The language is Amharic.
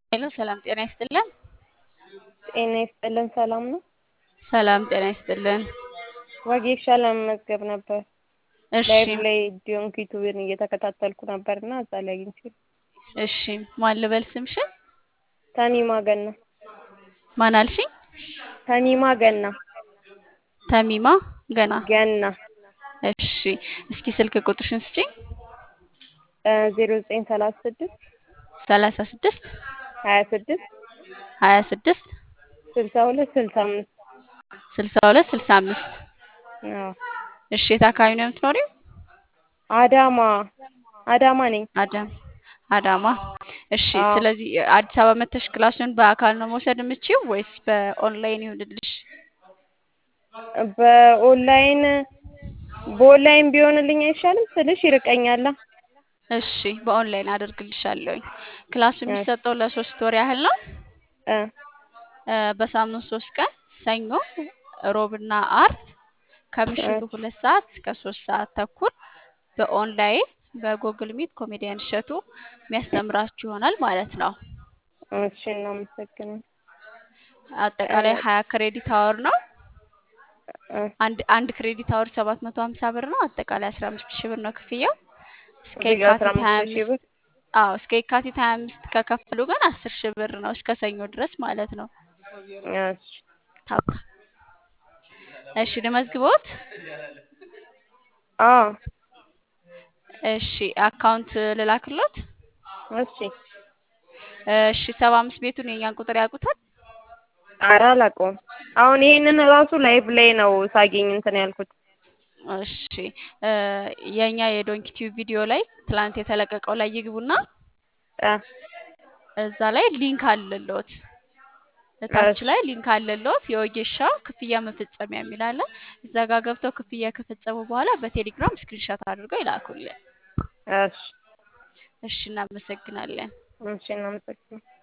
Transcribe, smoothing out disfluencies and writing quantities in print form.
ሄሎ ሰላም ጤና ይስጥልን። ጤና ይስጥልን። ሰላም ነው? ሰላም ጤና ይስጥልን። ወጌሻ ለመመዝገብ ነበር። እሺ ላይቭ ላይ ዲዮንክ ዩቲዩብን እየተከታተልኩ ነበርና እዛ ላይ አግኝቼ። እሺ ማን ልበል ስምሽን? ተሚማ ገና። ማን አልሽኝ? ተሚማ ገና ተሚማ ገና። ገና እሺ እስኪ ስልክ ቁጥርሽን ስጪኝ። 0936 36 26 26 62 65 62 65 አዎ። እሺ የት አካባቢ ነው የምትኖሪው? አዳማ ነኝ። አዳማ። እሺ አዎ። ስለዚህ አዲስ አበባ መተሽ ክላሱን በአካል ነው መውሰድ የምትችይው ወይስ በኦንላይን ይሁንልሽ? በኦንላይን በኦንላይን ቢሆንልኝ አይሻልም ስልሽ ይርቀኛል። እሺ በኦንላይን አደርግልሻለሁኝ። ክላሱ የሚሰጠው ለሶስት ወር ያህል ነው። በሳምንት 3 ቀን ሰኞ፣ ሮብና አርብ ከምሽቱ 2 ሰዓት እስከ 3 ሰዓት ተኩል በኦንላይን በጉግል ሚት ኮሜዲያን እሸቱ የሚያስተምራችሁ ይሆናል ማለት ነው። እሺ እናመሰግናለን። አጠቃላይ 20 ክሬዲት አወር ነው። አንድ ክሬዲት አወር 750 ብር ነው። አጠቃላይ 15000 ብር ነው ክፍያው። እስከ የካቲት 25 አዎ እስከ የካቲት 25 ከከፈሉ ግን 10000 ብር ነው እስከ ሰኞ ድረስ ማለት ነው። እሺ ታፕ እሺ ልመዝግቦት? አዎ እሺ አካውንት ልላክሎት? እሺ 75 ቤቱን የኛን ቁጥር ያውቁታል? ኧረ አላውቀውም። አሁን ይሄንን ራሱ ላይቭ ላይ ነው ሳገኝ እንትን ያልኩት። እሺ የኛ የዶንኪ ቲዩብ ቪዲዮ ላይ ትላንት የተለቀቀው ላይ ይግቡና እዛ ላይ ሊንክ አለልዎት። እታች ላይ ሊንክ አለልዎት የወጌሻ ክፍያ መፈጸሚያ የሚል አለ። እዛ ጋር ገብተው ክፍያ ከፈጸሙ በኋላ በቴሌግራም ስክሪንሾት አድርገው ይላኩልን። እሺ እሺ እናመሰግናለን። እሺ እናመሰግናለን።